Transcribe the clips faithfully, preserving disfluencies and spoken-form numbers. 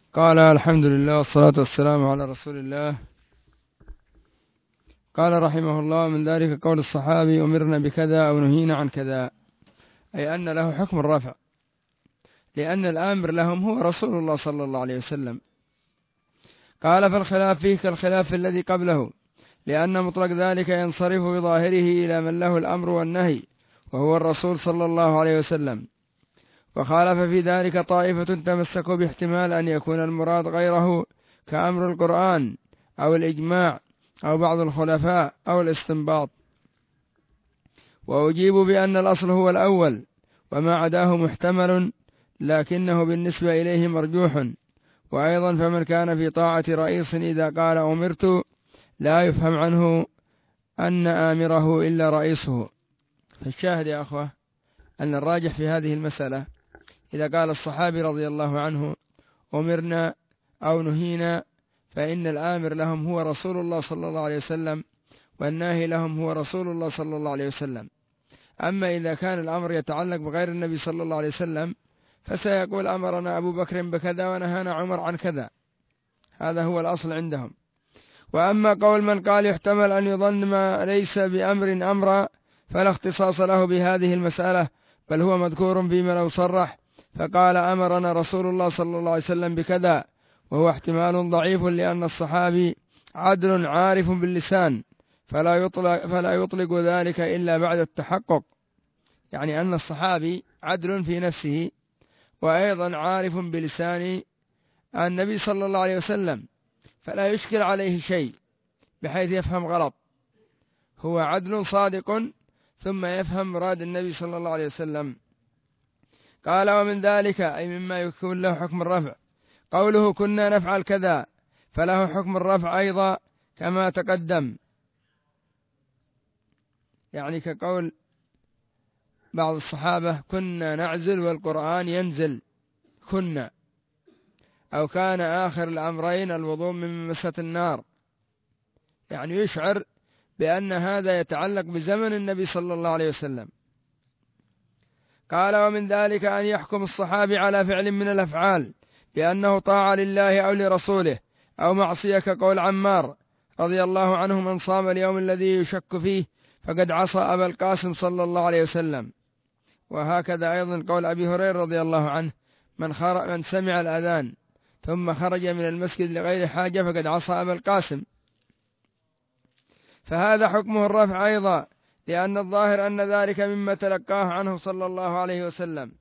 قال الحمد لله والصلاة والسلام على رسول الله. قال رحمه الله: من ذلك قول الصحابي: أمرنا بكذا أو نهينا عن كذا، أي أن له حكم الرفع، لأن الآمر لهم هو رسول الله صلى الله عليه وسلم. قال: فالخلاف فيه كالخلاف الذي قبله، لأن مطلق ذلك ينصرف بظاهره إلى من له الأمر والنهي، وهو الرسول صلى الله عليه وسلم. وخالف في ذلك طائفة تمسكوا باحتمال أن يكون المراد غيره، كأمر القرآن أو الإجماع أو بعض الخلفاء أو الاستنباط. وأجيب بأن الأصل هو الأول، وما عداه محتمل، لكنه بالنسبة إليه مرجوح. وأيضا فمن كان في طاعة رئيس إذا قال أمرت لا يفهم عنه أن آمره إلا رئيسه. فالشاهد يا أخوة أن الراجح في هذه المسألة إذا قال الصحابي رضي الله عنه أمرنا أو نهينا، فإن الآمر لهم هو رسول الله صلى الله عليه وسلم، والناهي لهم هو رسول الله صلى الله عليه وسلم. أما إذا كان الأمر يتعلق بغير النبي صلى الله عليه وسلم، فسيقول أمرنا أبو بكر بكذا ونهانا عمر عن كذا. هذا هو الأصل عندهم. وأما قول من قال يحتمل أن يظن ما ليس بأمر أمرا، فلا اختصاص له بهذه المسألة، بل هو مذكور فيما لو صرح فقال أمرنا رسول الله صلى الله عليه وسلم بكذا، وهو احتمال ضعيف، لأن الصحابي عدل عارف باللسان، فلا يطلق, فلا يطلق ذلك إلا بعد التحقق. يعني أن الصحابي عدل في نفسه، وأيضا عارف بلسان النبي صلى الله عليه وسلم، فلا يشكل عليه شيء بحيث يفهم غلط. هو عدل صادق ثم يفهم مراد النبي صلى الله عليه وسلم. قال: ومن ذلك أي مما يكون له حكم الرفع قوله كنا نفعل كذا، فله حكم الرفع أيضا كما تقدم، يعني كقول بعض الصحابة كنا نعزل والقرآن ينزل كنا، أو كان آخر الأمرين الوضوء من مسة النار، يعني يشعر بأن هذا يتعلق بزمن النبي صلى الله عليه وسلم. قال: ومن ذلك أن يحكم الصحابي على فعل من الأفعال بأنه طاعة لله أو لرسوله، أو معصية، كقول عمار رضي الله عنه: من صام اليوم الذي يشك فيه فقد عصى أبا القاسم صلى الله عليه وسلم. وهكذا أيضا قول أبي هريرة رضي الله عنه: من, من سمع الأذان ثم خرج من المسجد لغير حاجة فقد عصى أبا القاسم. فهذا حكمه الرفع أيضا، لأن الظاهر أن ذلك مما تلقاه عنه صلى الله عليه وسلم.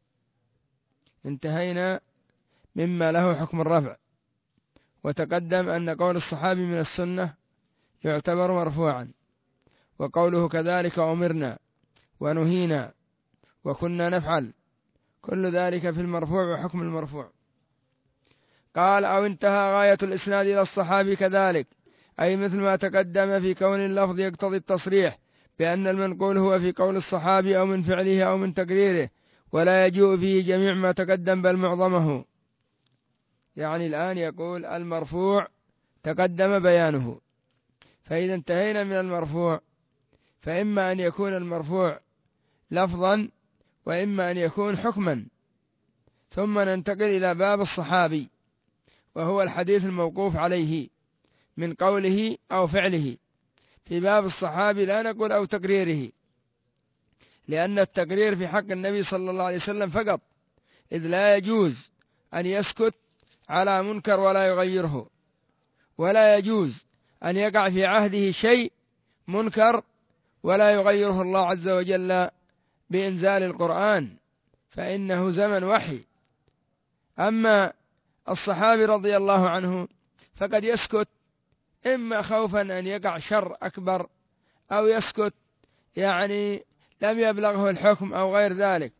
انتهينا مما له حكم الرفع. وتقدم أن قول الصحابي من السنة يعتبر مرفوعا، وقوله كذلك أمرنا ونهينا وكنا نفعل، كل ذلك في المرفوع وحكم المرفوع. قال: أو انتهى غاية الإسناد إلى الصحابي كذلك، أي مثل ما تقدم في كون اللفظ يقتضي التصريح بأن المنقول هو في قول الصحابي أو من فعله أو من تقريره، ولا يجوء فيه جميع ما تقدم بل معظمه. يعني الآن يقول المرفوع تقدم بيانه، فإذا انتهينا من المرفوع فإما أن يكون المرفوع لفظا وإما أن يكون حكما. ثم ننتقل إلى باب الصحابي، وهو الحديث الموقوف عليه من قوله أو فعله. في باب الصحابي لا نقول أو تقريره، لأن التقرير في حق النبي صلى الله عليه وسلم فقط، إذ لا يجوز أن يسكت على منكر ولا يغيره، ولا يجوز أن يقع في عهده شيء منكر ولا يغيره الله عز وجل بإنزال القرآن، فإنه زمن وحي. أما الصحابي رضي الله عنه فقد يسكت إما خوفا أن يقع شر أكبر، أو يسكت يعني لم يبلغه الحكم أو غير ذلك.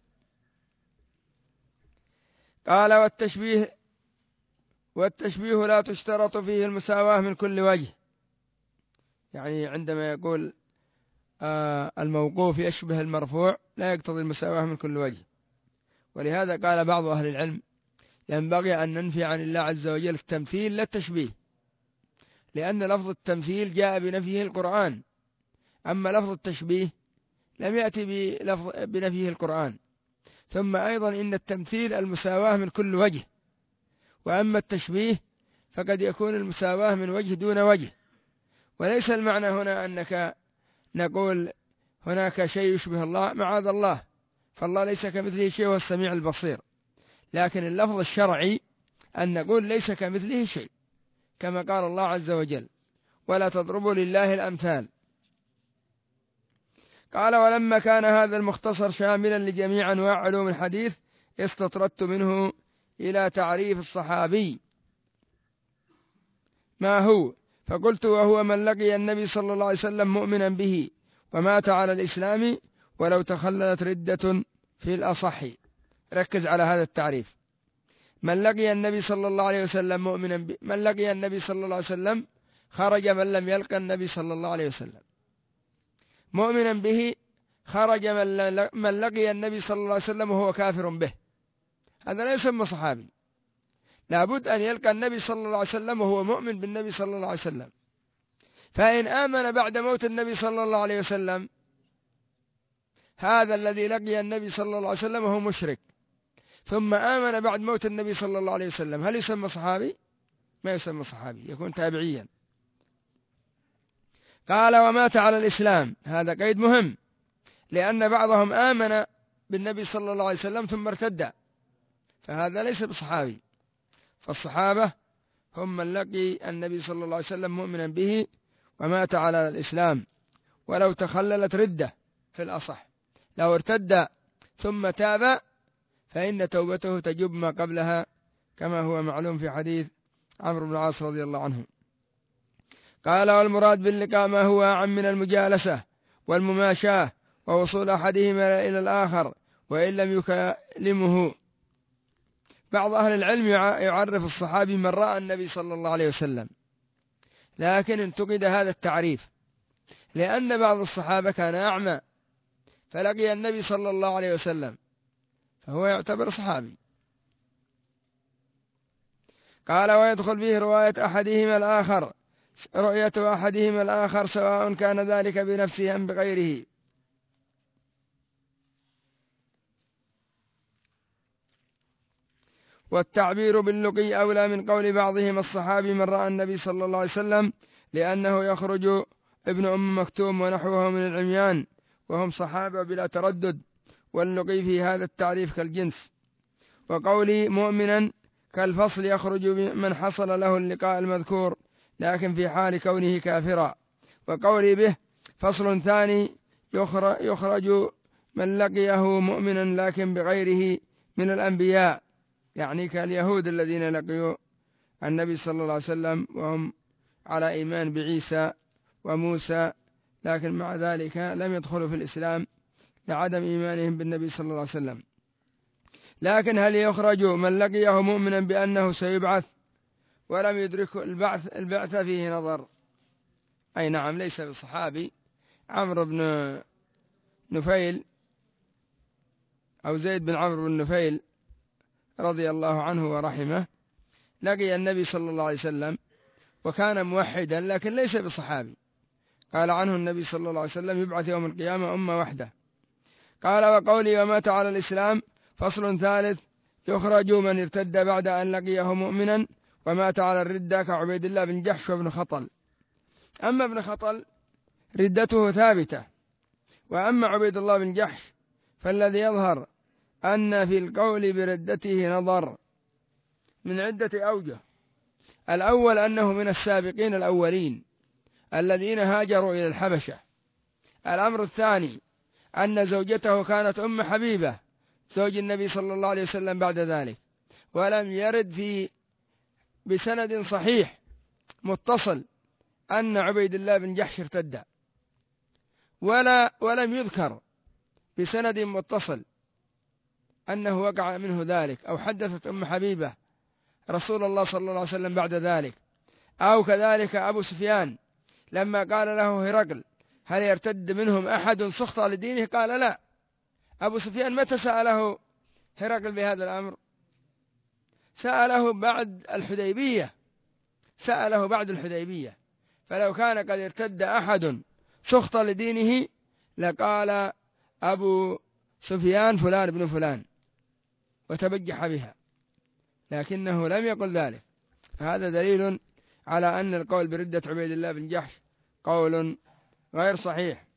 قال: والتشبيه والتشبيه لا تشترط فيه المساواة من كل وجه. يعني عندما يقول آه الموقوف يشبه المرفوع لا يقتضي المساواة من كل وجه. ولهذا قال بعض أهل العلم: ينبغي أن ننفي عن الله عز وجل التمثيل لا التشبيه، لأن لفظ التمثيل جاء بنفيه القرآن، أما لفظ التشبيه لم يأتي بنفيه القرآن. ثم أيضا إن التمثيل المساواة من كل وجه، وأما التشبيه فقد يكون المساواة من وجه دون وجه، وليس المعنى هنا أنك نقول هناك شيء يشبه الله، معاذ الله، فالله ليس كمثله شيء وهو السميع البصير، لكن اللفظ الشرعي أن نقول ليس كمثله شيء، كما قال الله عز وجل: ولا تضربوا لله الأمثال. قال: ولما كان هذا المختصر شاملا لجميع أنواع علوم الحديث استطردت منه إلى تعريف الصحابي ما هو، فقلت: وهو من لقي النبي صلى الله عليه وسلم مؤمنا به ومات على الإسلام ولو تخللت ردة في الأصح. ركز على هذا التعريف: من لقي النبي صلى الله عليه وسلم مؤمنا به، من لقي النبي صلى الله عليه وسلم خرج من لم يلقى النبي صلى الله عليه وسلم، مؤمنا به خرج من لقي النبي صلى الله عليه وسلم وهو كافر به، هذا لا يسمى صحابي، لابد أن يلقى النبي صلى الله عليه وسلم وهو مؤمن بالنبي صلى الله عليه وسلم. فإن آمن بعد موت النبي صلى الله عليه وسلم هذا الذي لقي النبي صلى الله عليه وسلم وهو مشرك، ثم آمن بعد موت النبي صلى الله عليه وسلم، هل يسمى صحابي؟ ما يسمى صحابي، يكون تابعيا. قال: ومات على الإسلام، هذا قيد مهم، لأن بعضهم آمن بالنبي صلى الله عليه وسلم ثم ارتد، فهذا ليس بصحابي. فالصحابة هم من لقي النبي صلى الله عليه وسلم مؤمنا به ومات على الإسلام ولو تخللت ردة في الأصح، لو ارتد ثم تاب فإن توبته تجب ما قبلها، كما هو معلوم في حديث عمرو بن العاص رضي الله عنه. قال: والمراد باللقاء ما هو أعم من المجالسة والمماشاة ووصول أحدهما إلى الآخر وإن لم يكلمه. بعض أهل العلم يعرف الصحابي من رأى النبي صلى الله عليه وسلم، لكن انتقد هذا التعريف، لأن بعض الصحابة كان أعمى فلقي النبي صلى الله عليه وسلم، فهو يعتبر صحابي. قال: ويدخل فيه رواية أحدهما الآخر، رؤية أحدهما الآخر سواء كان ذلك بنفسه أم بغيره. والتعبير باللقي أولى من قول بعضهم الصحابي من رأى النبي صلى الله عليه وسلم، لأنه يخرج ابن أم مكتوم ونحوه من العميان وهم صحابة بلا تردد، واللقي في هذا التعريف كالجنس. وقولي مؤمنا كالفصل يخرج من حصل له اللقاء المذكور لكن في حال كونه كافرا. وقولي به فصل ثاني يخرج من لقيه مؤمنا لكن بغيره من الأنبياء، يعني كاليهود الذين لقيوا النبي صلى الله عليه وسلم وهم على إيمان بعيسى وموسى، لكن مع ذلك لم يدخلوا في الإسلام لعدم إيمانهم بالنبي صلى الله عليه وسلم. لكن هل يخرج من لقيه مؤمنا بأنه سيبعث ولم يدرك البعث البعث فيه نظر؟ أي نعم، ليس بالصحابي. عمرو بن نفيل أو زيد بن عمرو بن نفيل رضي الله عنه ورحمه لقي النبي صلى الله عليه وسلم وكان موحدا لكن ليس بصحابي. قال عنه النبي صلى الله عليه وسلم: يبعث يوم القيامة أمة وحده. قال: وقولي ومات على الإسلام فصل ثالث يخرج من ارتد بعد أن لقيه مؤمنا ومات على الردة كعبيد الله بن جحش وابن خطل. أما ابن خطل ردته ثابتة، وأما عبيد الله بن جحش فالذي يظهر أن في القول بردته نظر من عدة أوجه. الأول أنه من السابقين الأولين الذين هاجروا إلى الحبشة. الأمر الثاني أن زوجته كانت أم حبيبة زوج النبي صلى الله عليه وسلم بعد ذلك، ولم يرد في بسند صحيح متصل أن عبيد الله بن جحش ارتد، ولا ولم يذكر بسند متصل أنه وقع منه ذلك أو حدثت أم حبيبة رسول الله صلى الله عليه وسلم بعد ذلك. أو كذلك أبو سفيان لما قال له هرقل: هل يرتد منهم أحد سخط لدينه؟ قال: لا. أبو سفيان متى سأله هرقل بهذا الأمر؟ سأله بعد الحديبية، سأله بعد الحديبية. فلو كان قد ارتد أحد سخط لدينه لقال أبو سفيان فلان ابن فلان وتبجح بها. لكنه لم يقل ذلك، فهذا دليل على أن القول بردة عبيد الله بن جحش قول غير صحيح.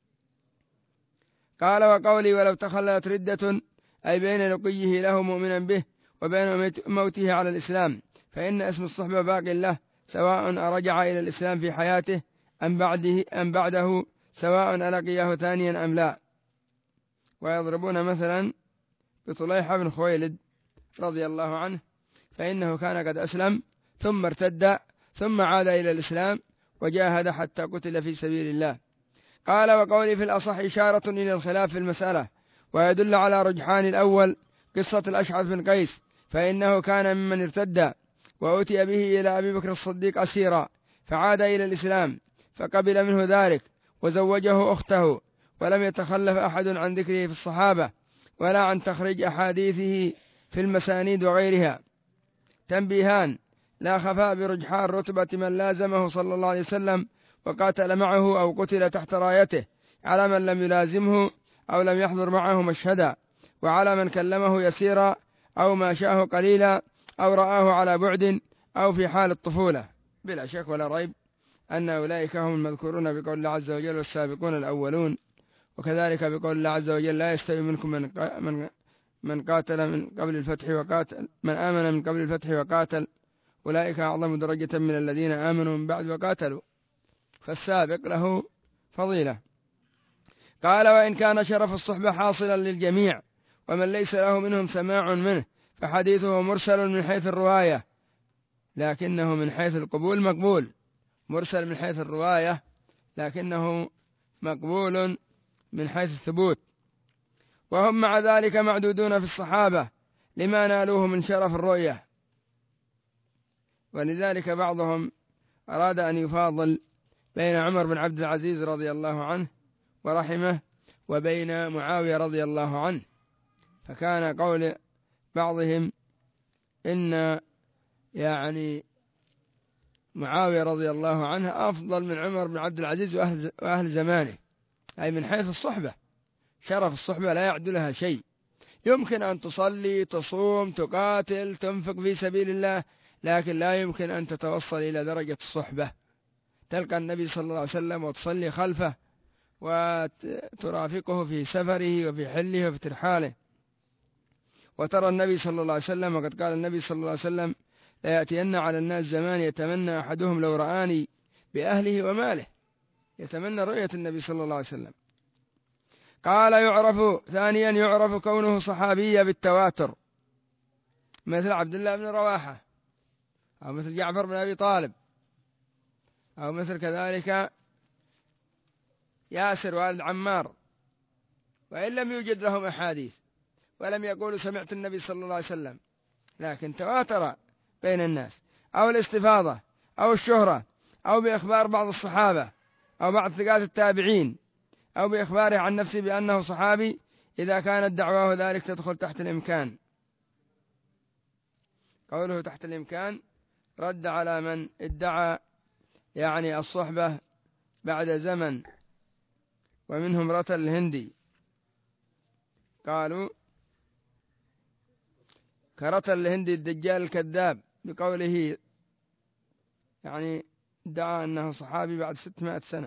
قال وقولي ولو تخللت ردة أي بين لقيه له مؤمنا به وبين موته على الإسلام، فإن اسم الصحبة باق له سواء أرجع إلى الإسلام في حياته أم بعده, أم بعده سواء ألقيه ثانيا أم لا. ويضربون مثلا بطليحة بن خويلد رضي الله عنه، فإنه كان قد أسلم ثم ارتد ثم عاد إلى الإسلام وجاهد حتى قتل في سبيل الله. قال وقولي في الأصح إشارة إلى الخلاف في المسألة، ويدل على رجحان الأول قصة الأشعث بن قيس، فإنه كان ممن ارتد وأتي به إلى أبي بكر الصديق أسيرا فعاد إلى الإسلام فقبل منه ذلك وزوجه أخته، ولم يتخلف أحد عن ذكره في الصحابة ولا عن تخريج أحاديثه في المسانيد وغيرها. تنبيهان: لا خفاء برجحان رتبة من لازمه صلى الله عليه وسلم وقاتل معه أو قتل تحت رايته على من لم يلازمه أو لم يحضر معه مشهدا، وعلى من كلمه يسيرا أو ماشاه قليلا أو رآه على بعد أو في حال الطفولة. بلا شك ولا ريب أن أولئك هم المذكورون بقول الله عز وجل والسابقون الأولون، وكذلك بقول الله عز وجل لا يستوي منكم من من من قاتل من قبل الفتح وقاتل من آمن من قبل الفتح وقاتل أولئك أعظم درجة من الذين آمنوا من بعد وقاتلوا، فالسابق له فضيلة. قال وإن كان شرف الصحبة حاصلا للجميع ومن ليس له منهم سماع منه فحديثه مرسل من حيث الرواية، لكنه من حيث القبول مقبول. مرسل من حيث الرواية لكنه مقبول من حيث الثبوت. وهم مع ذلك معدودون في الصحابة لما نالوه من شرف الرؤية، ولذلك بعضهم أراد أن يفاضل بين عمر بن عبد العزيز رضي الله عنه ورحمه وبين معاوية رضي الله عنه، فكان قول بعضهم إن يعني معاوية رضي الله عنه أفضل من عمر بن عبد العزيز وأهل, وأهل زمانه، أي من حيث الصحبة. شرف الصحبة لا يعدلها شيء. يمكن أن تصلي تصوم تقاتل تنفق في سبيل الله، لكن لا يمكن أن تتوصل إلى درجة الصحبة. تلقى النبي صلى الله عليه وسلم وتصلي خلفه وترافقه في سفره وفي حله وفي ترحاله، وترى النبي صلى الله عليه وسلم، وقد قال النبي صلى الله عليه وسلم لا يأتين على الناس زمان يتمنى أحدهم لو رآني بأهله وماله، يتمنى رؤية النبي صلى الله عليه وسلم. قال يعرف ثانيا يعرف كونه صحابيا بالتواتر، مثل عبد الله بن رواحة أو مثل جعفر بن أبي طالب أو مثل كذلك ياسر والد عمار، وإن لم يوجد لهم أحاديث ولم يقولوا سمعت النبي صلى الله عليه وسلم، لكن تواتر بين الناس. أو الاستفاضة أو الشهرة أو بإخبار بعض الصحابة أو بعض ثقات التابعين أو بإخباره عن نفسه بأنه صحابي، إذا كانت دعواه ذلك تدخل تحت الإمكان. قوله تحت الإمكان رد على من ادعى يعني الصحبة بعد زمن، ومنهم رتل الهندي، قالوا كرتل الهندي الدجال الكذاب بقوله يعني ادعى أنه صحابي بعد ستمائة سنة.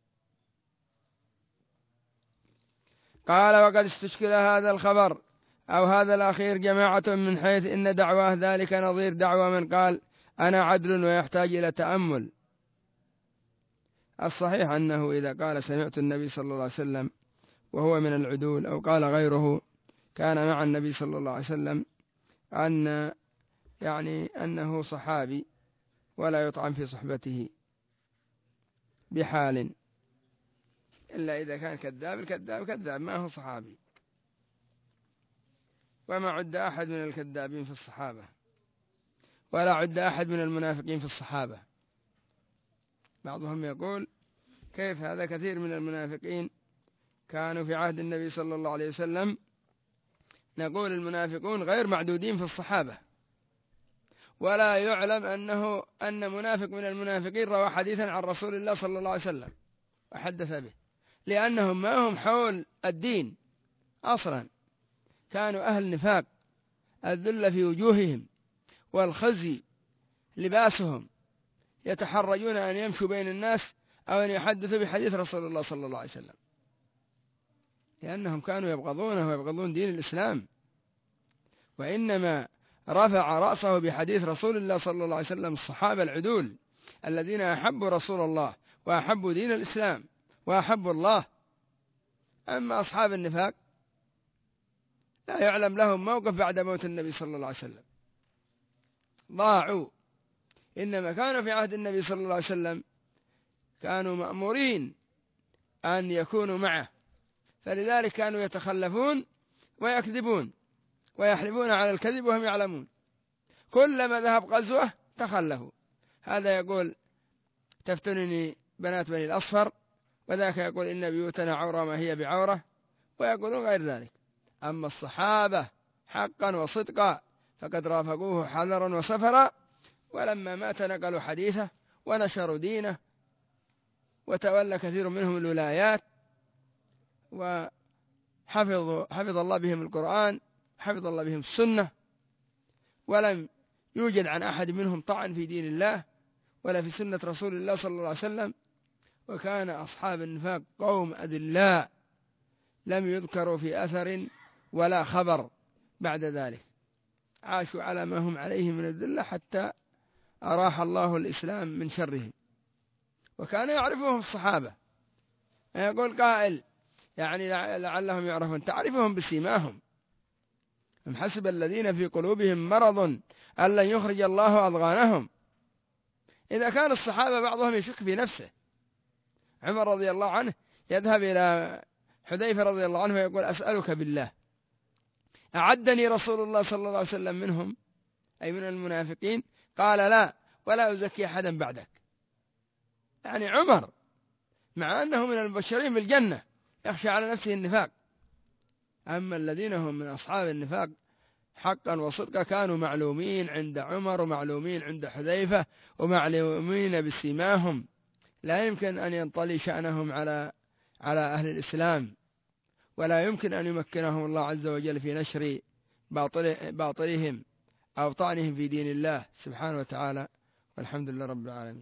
قال وقد استشكل هذا الخبر أو هذا الأخير جماعة من حيث إن دعواه ذلك نظير دعوى من قال أنا عدل ويحتاج إلى تأمل. الصحيح أنه إذا قال سمعت النبي صلى الله عليه وسلم وهو من العدول، أو قال غيره كان مع النبي صلى الله عليه وسلم، أن يعني أنه صحابي ولا يطعن في صحبته بحال، إلا إذا كان كذاب. الكذاب كذاب ما هو صحابي، وما عد أحد من الكذابين في الصحابة ولا عد أحد من المنافقين في الصحابة. بعضهم يقول كيف هذا، كثير من المنافقين كانوا في عهد النبي صلى الله عليه وسلم. نقول المنافقون غير معدودين في الصحابة، ولا يعلم أنه أن منافق من المنافقين روى حديثا عن رسول الله صلى الله عليه وسلم وحدث به، لأنهم ما هم حول الدين أصلا، كانوا أهل نفاق الذل في وجوههم والخزي لباسهم، يتحرجون أن يمشوا بين الناس أو أن يحدثوا بحديث رسول الله صلى الله عليه وسلم، لأنهم كانوا يبغضونه ويبغضون دين الإسلام. وإنما رفع رأسه بحديث رسول الله صلى الله عليه وسلم الصحابة العدول الذين أحبوا رسول الله وأحبوا دين الإسلام وأحبوا الله. أما أصحاب النفاق لا يعلم لهم موقف بعد موت النبي صلى الله عليه وسلم، ضاعوا. إنما كانوا في عهد النبي صلى الله عليه وسلم كانوا مأمورين أن يكونوا معه، فلذلك كانوا يتخلفون ويكذبون ويحلفون على الكذب وهم يعلمون. كلما ذهب غزوة تخلفوا، هذا يقول تفتنني بنات بني الأصفر، وذاك يقول إن بيوتنا عورة ما هي بعورة، ويقولون غير ذلك. أما الصحابة حقا وصدقا فقد رافقوه حذرا وسفرا، ولما مات نقلوا حديثه ونشروا دينه، وتولى كثير منهم الولايات، وحفظ حفظ الله بهم القرآن، حفظ الله بهم السنة، ولم يوجد عن أحد منهم طعن في دين الله ولا في سنة رسول الله صلى الله عليه وسلم. وكان أصحاب النفاق قوم أذلاء لم يذكروا في أثر ولا خبر بعد ذلك، عاشوا على ما هم عليه من الذلة حتى أراح الله الإسلام من شرهم. وكان يعرفهم الصحابة، يقول قائل يعني لعلهم يعرفون، تعرفهم بسيماهم، أم حسب الذين في قلوبهم مرض أن لن يخرج الله أضغانهم. إذا كان الصحابة بعضهم يشك في نفسه، عمر رضي الله عنه يذهب إلى حذيفة رضي الله عنه ويقول أسألك بالله أعدني رسول الله صلى الله عليه وسلم منهم، أي من المنافقين؟ قال لا، ولا أزكي أحدا بعدك. يعني عمر مع أنه من المبشرين بالجنة يخشى على نفسه النفاق. أما الذين هم من أصحاب النفاق حقا وصدقا كانوا معلومين عند عمر ومعلومين عند حذيفة ومعلومين بسيماهم، لا يمكن أن ينطلي شأنهم على على أهل الإسلام، ولا يمكن أن يمكنهم الله عز وجل في نشر باطل باطلهم أو طعنهم في دين الله سبحانه وتعالى. والحمد لله رب العالمين.